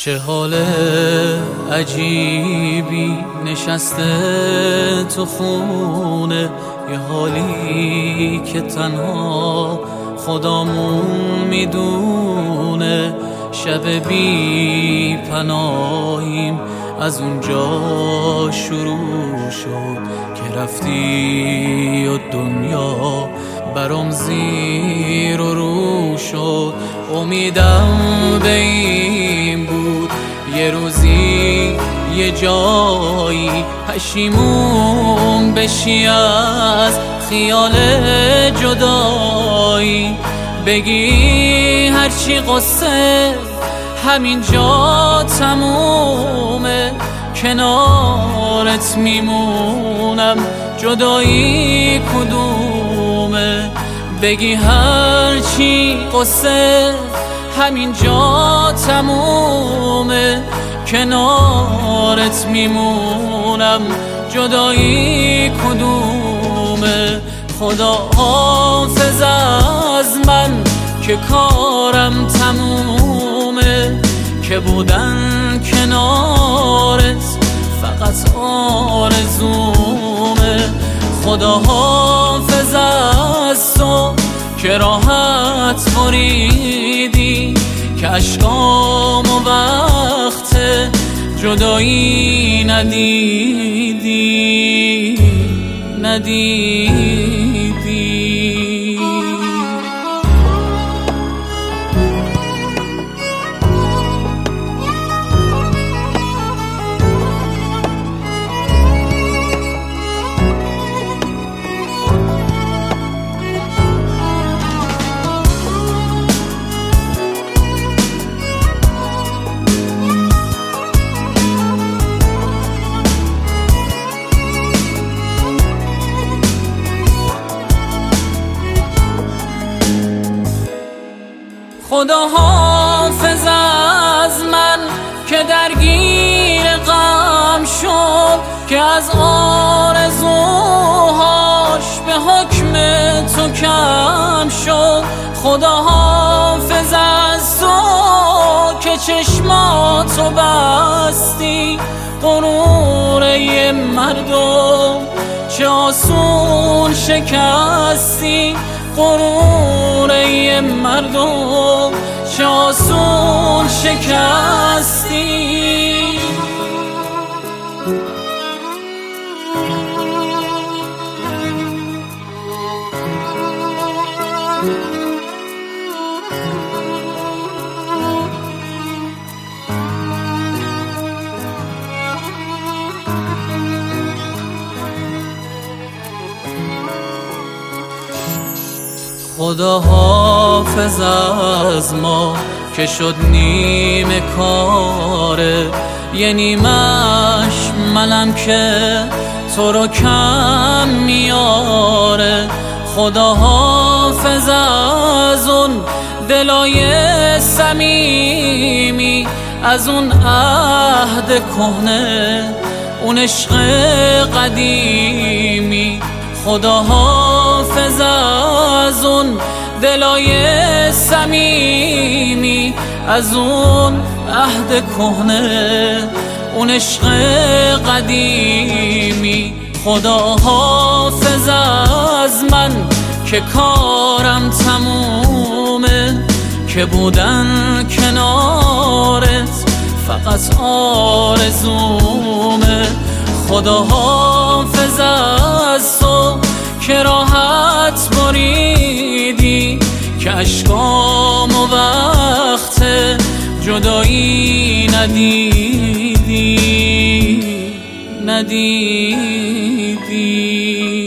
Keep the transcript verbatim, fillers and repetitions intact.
چه حال عجیبی نشسته تو خونه، یه حالی که تنها خدامون میدونه. شب بی پناهیم از اونجا شروع شد که رفتی و دنیا برام زیر و رو شد. امیدم به این بود یه روزی یه جایی پشیمون بشی از خیال جدایی، بگی هرچی قصه همین جا تمومه، کنارت میمونم جدایی کدومه. بگی هرچی قصه همین جا تمومه، کنارت میمونم جدایی کدومه. خدا حافظ از من که کارم تمومه، که بودن کنارت فقط آرزومه. خدا حافظ از تو که راحت بریدی، که اشکامو وقت جدایی ندیدی ندیدی خدا حافظ از من که درگیر غم شد، که از آرزوهاش به حکم تو کم شد. خدا حافظ از تو که چشماتو بستی، غرور یه مردم چه آسون شکستی. غرور یه مردم چه آسون شکستی. خدا حافظ از ما که شد نیمه کاره، یه نیمش منم که تو رو کم میاره. خدا حافظ از اون دلای صمیمی، از اون عهد کهنه، اون عشق قدیمی. خدا حافظ از اون دلای صمیمی، از اون عهد کهنه، اون عشق قدیمی. خدا حافظ از من که کارم تمومه، که بودن کنارت فقط آرزومه. خدا حافظ از تو که راحت بریدی، که اشکامو وقت جدایی ندیدی ندیدی